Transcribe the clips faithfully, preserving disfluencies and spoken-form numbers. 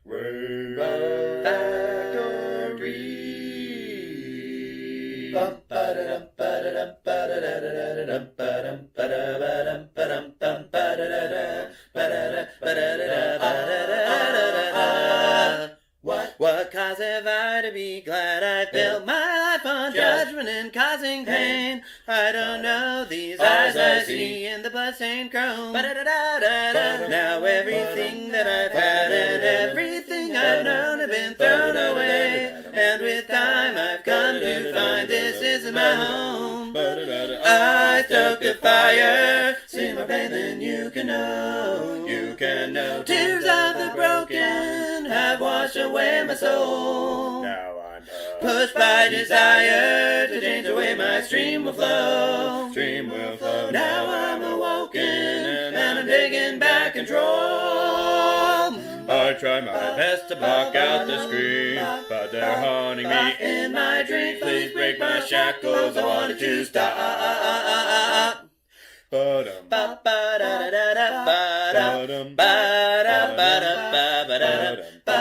Word Factory. What, what cause have I to be glad I built my life on judgment and causing pain? I don't know these eyes I see in the bloodstained chrome. Now everything that I've had and everything I've known have been thrown away. And with time I've come to find this isn't my home. I stoked a fire, see my pain then you can know. You can know tears of the broken have washed away my soul. Now I'm pushed by desire to change the way my stream will flow. Stream will flow. Now I'm awoken and I'm taking back control. I try my best to block out the scream, but they're haunting me in my dreams. Please break my shackles, I wanted to stop. Ba-dum, ba-ba-da-da-da-da, ba-dum, ba-da-ba-da-ba-ba-da-dum,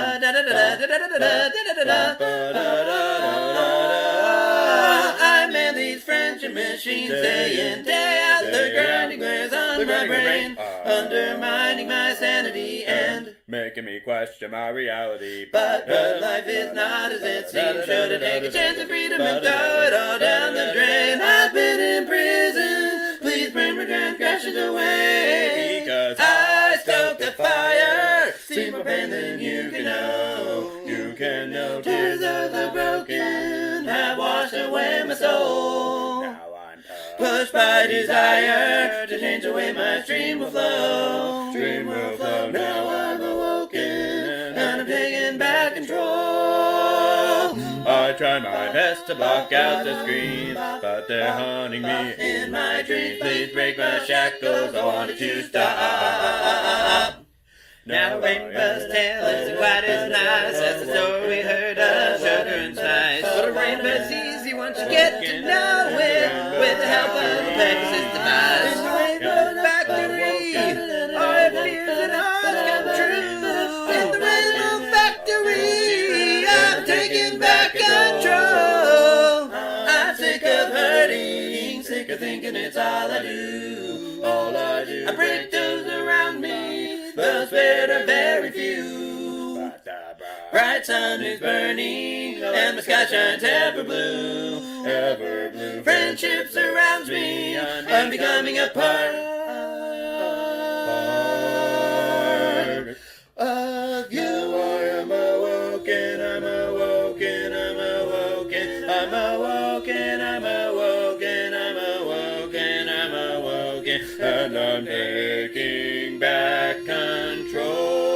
ba-da-da-da-da-da-da-da-da-da-da-da-da. I man these friendship machines day in, day out. They're grinding gears on my brain, undermining my sanity and making me question my reality. But, but life is not as it seems. Should I take a chance of freedom and throw it all down the drain? I've been in prison. Please bring my transgressions away. Because I stoked the fire. See more pain than you can know. You can know tears of the broken have washed away my soul. Now I'm pushed by desire to change the way my stream will flow. Stream will flow. Now I'm awoken and I'm taking back control. I try my best to block out the screams, but they're haunting me in my dreams. Please break my shackles, I wanted to stop. Now Rainbow's tale isn't quite as nice as the story we heard of sugar and spice. But a rainbow's easy once you get to know it, with the help of a Pegasus device. In the Rainbow Factory, our fears and hearts come true. In the Rainbow Factory, I'm taking back control. I'm sick of hurting, sick of thinking it's all I do. All I do. I break those around me, those that are very few. Bright sun is burning, and the sky shines ever blue. Ever blue. Friendship surrounds me, I'm becoming a part of you. I am awoken, I'm awoken, I'm awoken, I'm awoken, I'm awoken, I'm awoken, I'm awoken, and I'm taking back control.